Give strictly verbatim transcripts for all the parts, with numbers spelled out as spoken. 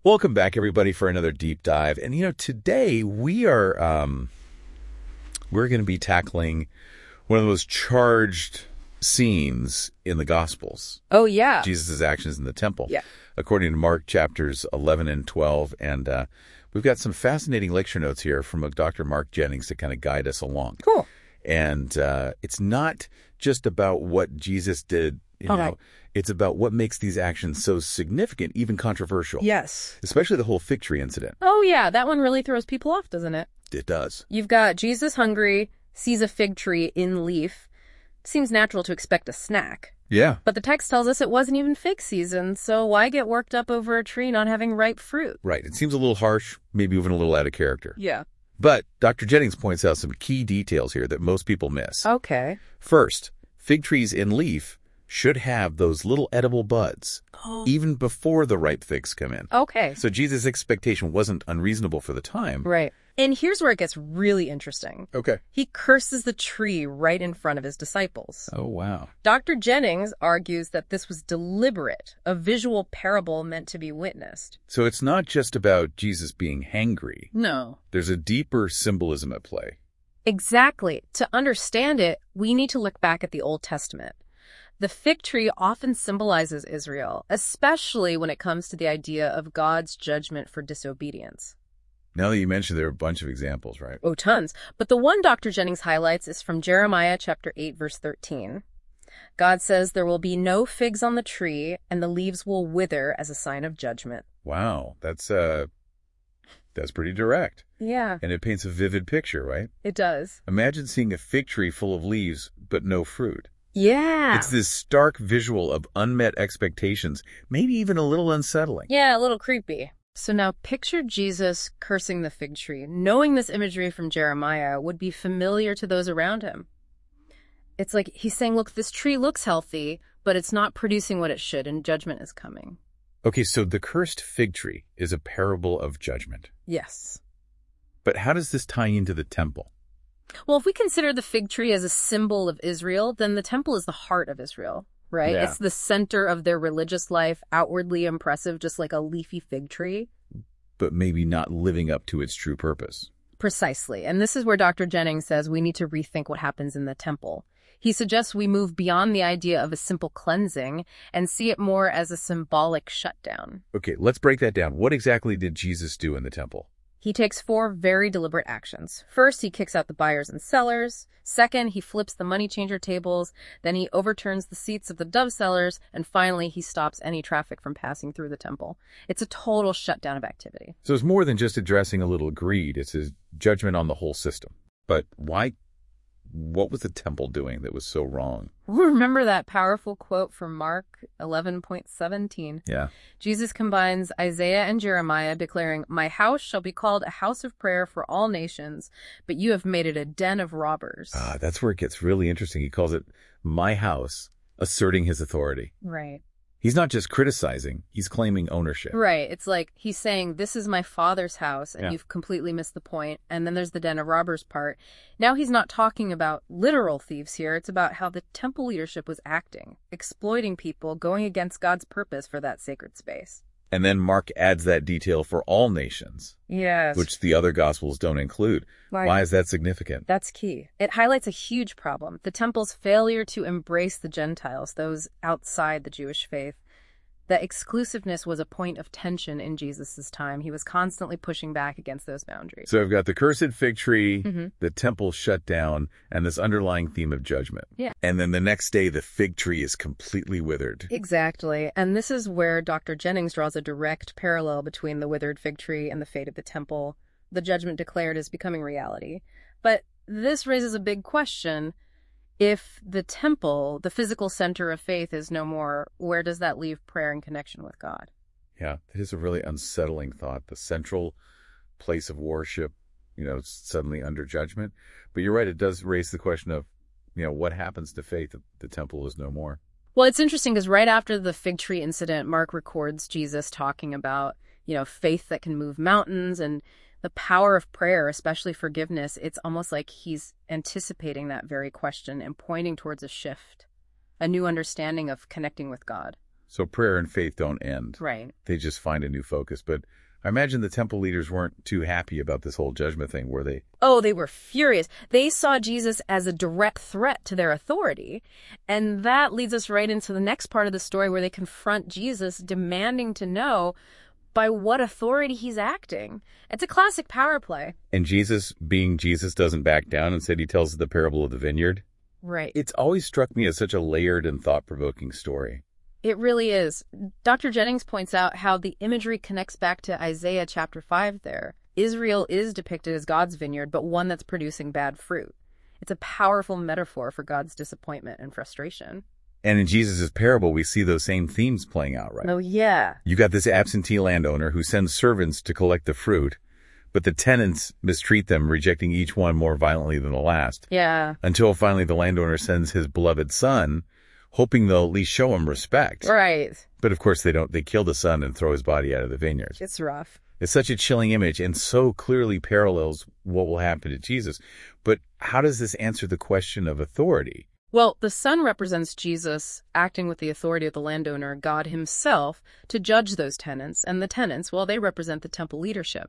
Welcome back, everybody, for another deep dive. And, you know, today we are, um, we're going to be tackling one of the most charged scenes in the Gospels. Oh, yeah. Jesus' actions in the temple. Yeah. According to Mark chapters eleven and twelve. And uh, we've got some fascinating lecture notes here from Doctor Mark Jennings to kind of guide us along. Cool. And uh, it's not just about what Jesus did, you Okay. know. It's about what makes these actions so significant, even controversial. Yes. Especially the whole fig tree incident. Oh, yeah. That one really throws people off, doesn't it? It does. You've got Jesus hungry, sees a fig tree in leaf. Seems natural to expect a snack. Yeah. But the text tells us it wasn't even fig season, so why get worked up over a tree not having ripe fruit? Right. It seems a little harsh, maybe even a little out of character. Yeah. But Doctor Jennings points out some key details here that most people miss. Okay. First, fig trees in leaf should have those little edible buds, Oh. even before the ripe figs come in. Okay. So Jesus' expectation wasn't unreasonable for the time. Right. And here's where it gets really interesting. Okay. He curses the tree right in front of his disciples. Oh, wow. Doctor Jennings argues that this was deliberate, a visual parable meant to be witnessed. So it's not just about Jesus being hangry. No. There's a deeper symbolism at play. Exactly. To understand it, we need to look back at the Old Testament. The fig tree often symbolizes Israel, especially when it comes to the idea of God's judgment for disobedience. Now that you mentioned, there are a bunch of examples, right? Oh, tons. But the one Doctor Jennings highlights is from Jeremiah chapter eight, verse thirteen. God says there will be no figs on the tree, and the leaves will wither as a sign of judgment. Wow. That's, uh, that's pretty direct. Yeah, And it paints a vivid picture, right? it does. Imagine seeing a fig tree full of leaves, but no fruit. Yeah. It's this stark visual of unmet expectations, maybe even a little unsettling. Yeah, a little creepy. So now picture Jesus cursing the fig tree. Knowing this imagery from Jeremiah would be familiar to those around him. It's like he's saying, look, this tree looks healthy, but it's not producing what it should, and judgment is coming. Okay, so the cursed fig tree is a parable of judgment. Yes. But how does this tie into the temple? Well, if we consider the fig tree as a symbol of Israel, then the temple is the heart of Israel, right? Yeah. It's the center of their religious life, outwardly impressive, just like a leafy fig tree. But maybe not living up to its true purpose. Precisely. And this is where Doctor Jennings says we need to rethink what happens in the temple. He suggests we move beyond the idea of a simple cleansing and see it more as a symbolic shutdown. Okay, let's break that down. What exactly did Jesus do in the temple? He takes four very deliberate actions. First, he kicks out the buyers and sellers. Second, he flips the money changer tables. Then he overturns the seats of the dove sellers. And finally, he stops any traffic from passing through the temple. It's a total shutdown of activity. So it's more than just addressing a little greed. It's a judgment on the whole system. But why? What was the temple doing that was so wrong? Remember that powerful quote from Mark eleven point seventeen? Yeah. Jesus combines Isaiah and Jeremiah, declaring, "My house shall be called a house of prayer for all nations, but you have made it a den of robbers." Ah, that's where it gets really interesting. He calls it my house, asserting his authority. Right. He's not just criticizing, he's claiming ownership. Right. It's like he's saying, this is my father's house, and Yeah. you've completely missed the point. And then there's the den of robbers part. Now he's not talking about literal thieves here. It's about how the temple leadership was acting, exploiting people, going against God's purpose for that sacred space. And then Mark adds that detail for all nations, Yes. which the other gospels don't include. Right. Why is that significant? That's key. It highlights a huge problem, the temple's failure to embrace the Gentiles, those outside the Jewish faith. That exclusiveness was a point of tension in Jesus' time. He was constantly pushing back against those boundaries. So I've got the cursed fig tree, Mm-hmm. the temple shut down, and this underlying theme of judgment. Yeah. And then the next day, the fig tree is completely withered. Exactly. And this is where Doctor Jennings draws a direct parallel between the withered fig tree and the fate of the temple. The judgment declared is becoming reality. But this raises a big question. If the temple, the physical center of faith, is no more, where does that leave prayer and connection with God? Yeah, it is a really unsettling thought. The central place of worship, you know, suddenly under judgment. But you're right, it does raise the question of, you know, what happens to faith if the temple is no more? Well, it's interesting because right after the fig tree incident, Mark records Jesus talking about, you know, faith that can move mountains and the power of prayer, especially forgiveness. It's almost like he's anticipating that very question and pointing towards a shift, a new understanding of connecting with God. So prayer and faith don't end. Right. They just find a new focus. But I imagine the temple leaders weren't too happy about this whole judgment thing, were they? Oh, they were furious. They saw Jesus as a direct threat to their authority. And that leads us right into the next part of the story where they confront Jesus, demanding to know by what authority he's acting. It's a classic power play. And Jesus, being Jesus, doesn't back down. Instead, he tells the parable of the vineyard. Right. It's always struck me as such a layered and thought-provoking story. It really is. Doctor Jennings points out how the imagery connects back to Isaiah chapter five there. Israel is depicted as God's vineyard, but one that's producing bad fruit. It's a powerful metaphor for God's disappointment and frustration. And in Jesus' parable, we see those same themes playing out, right? Oh, yeah. You got this absentee landowner who sends servants to collect the fruit, but the tenants mistreat them, rejecting each one more violently than the last. Yeah. Until finally the landowner sends his beloved son, hoping they'll at least show him respect. Right. But of course they don't. They kill the son and throw his body out of the vineyard. It's rough. It's such a chilling image and so clearly parallels what will happen to Jesus. But how does this answer the question of authority? Well, the son represents Jesus acting with the authority of the landowner, God himself, to judge those tenants, and the tenants, well, they represent the temple leadership.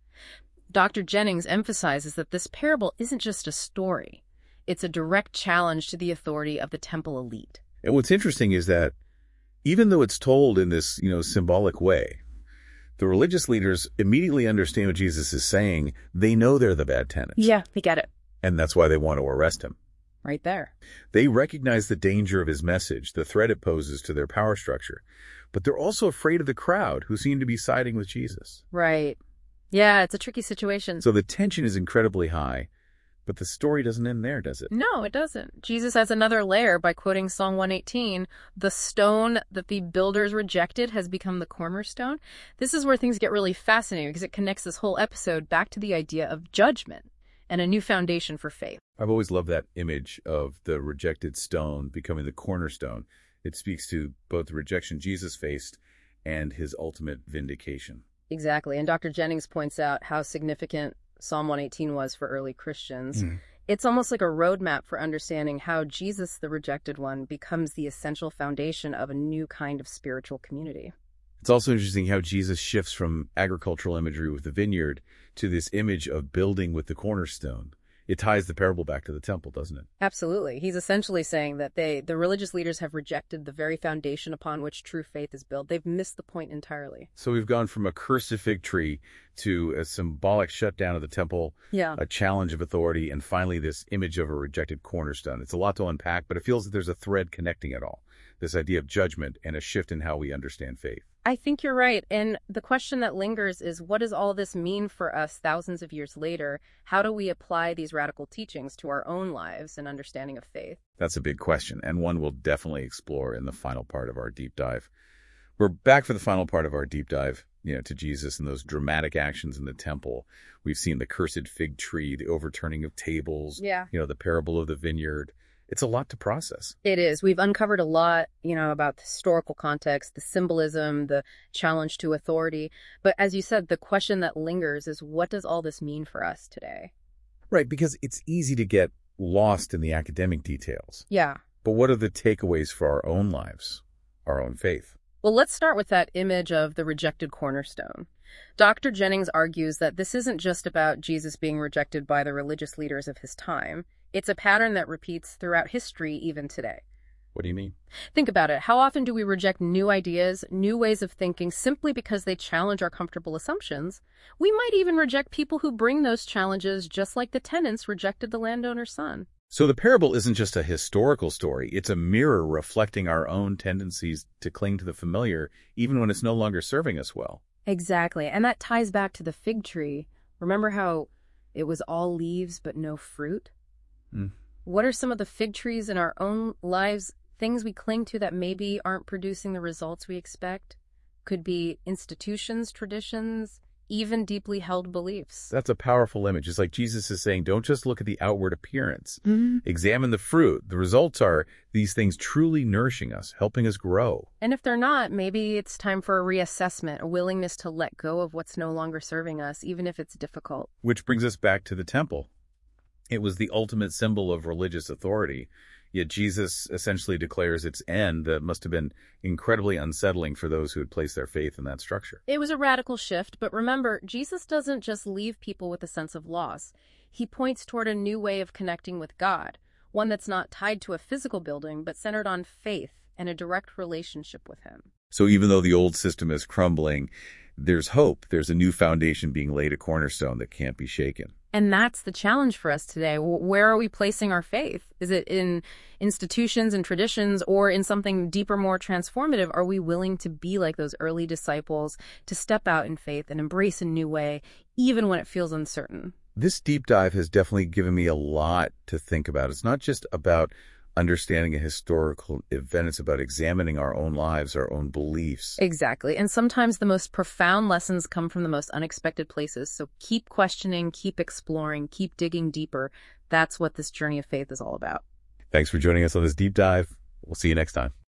Doctor Jennings emphasizes that this parable isn't just a story. It's a direct challenge to the authority of the temple elite. And what's interesting is that even though it's told in this, you know, symbolic way, the religious leaders immediately understand what Jesus is saying. They know they're the bad tenants. Yeah, they get it. And that's why they want to arrest him. Right there. They recognize the danger of his message, the threat it poses to their power structure. But they're also afraid of the crowd who seem to be siding with Jesus. Right. Yeah, it's a tricky situation. So the tension is incredibly high. But the story doesn't end there, does it? No, it doesn't. Jesus adds another layer by quoting Psalm one eighteen. The stone that the builders rejected has become the cornerstone. This is where things get really fascinating because it connects this whole episode back to the idea of judgment and a new foundation for faith. I've always loved that image of the rejected stone becoming the cornerstone. It speaks to both the rejection Jesus faced and his ultimate vindication. Exactly. And Doctor Jennings points out how significant Psalm one eighteen was for early Christians. Mm. It's almost like a roadmap for understanding how Jesus, the rejected one, becomes the essential foundation of a new kind of spiritual community. It's also interesting how Jesus shifts from agricultural imagery with the vineyard to this image of building with the cornerstone. It ties the parable back to the temple, doesn't it? Absolutely. He's essentially saying that they, the religious leaders have rejected the very foundation upon which true faith is built. They've missed the point entirely. So we've gone from a cursed fig tree to a symbolic shutdown of the temple, yeah. a challenge of authority, and finally this image of a rejected cornerstone. It's a lot to unpack, but it feels that there's a thread connecting it all. This idea of judgment and a shift in how we understand faith. I think you're right. And the question that lingers is, what does all this mean for us thousands of years later? How do we apply these radical teachings to our own lives and understanding of faith? That's a big question, and one we'll definitely explore in the final part of our deep dive. We're back for the final part of our deep dive, you know, to Jesus and those dramatic actions in the temple. We've seen the cursed fig tree, the overturning of tables, yeah. you know, the parable of the vineyard. It's a lot to process. It is. We've uncovered a lot, you know, about the historical context, the symbolism, the challenge to authority. But as you said, the question that lingers is, what does all this mean for us today? Right, because it's easy to get lost in the academic details. Yeah. But what are the takeaways for our own lives, our own faith? Well, let's start with that image of the rejected cornerstone. Doctor Jennings argues that this isn't just about Jesus being rejected by the religious leaders of his time. It's a pattern that repeats throughout history, even today. What do you mean? Think about it. How often do we reject new ideas, new ways of thinking, simply because they challenge our comfortable assumptions? We might even reject people who bring those challenges, just like the tenants rejected the landowner's son. So the parable isn't just a historical story. It's a mirror reflecting our own tendencies to cling to the familiar, even when it's no longer serving us well. Exactly. And that ties back to the fig tree. Remember how it was all leaves but no fruit? Mm. What are some of the fig trees in our own lives, things we cling to that maybe aren't producing the results we expect? Could be institutions, traditions, even deeply held beliefs. That's a powerful image. It's like Jesus is saying, don't just look at the outward appearance. Mm-hmm. Examine the fruit. The results are these things truly nourishing us, helping us grow. And if they're not, maybe it's time for a reassessment, a willingness to let go of what's no longer serving us, even if it's difficult. Which brings us back to the temple. It was the ultimate symbol of religious authority. Yet Jesus essentially declares its end that must have been incredibly unsettling for those who had placed their faith in that structure. It was a radical shift, but remember, Jesus doesn't just leave people with a sense of loss. He points toward a new way of connecting with God, one that's not tied to a physical building, but centered on faith and a direct relationship with him. So even though the old system is crumbling, there's hope. There's a new foundation being laid, a cornerstone that can't be shaken. And that's the challenge for us today. Where are we placing our faith? Is it in institutions and traditions, or in something deeper, more transformative? Are we willing to be like those early disciples, to step out in faith and embrace a new way, even when it feels uncertain? This deep dive has definitely given me a lot to think about. It's not just about understanding a historical event. It's about examining our own lives, our own beliefs. Exactly. And sometimes the most profound lessons come from the most unexpected places. So keep questioning, keep exploring, keep digging deeper. That's what this journey of faith is all about. Thanks for joining us on this deep dive. We'll see you next time.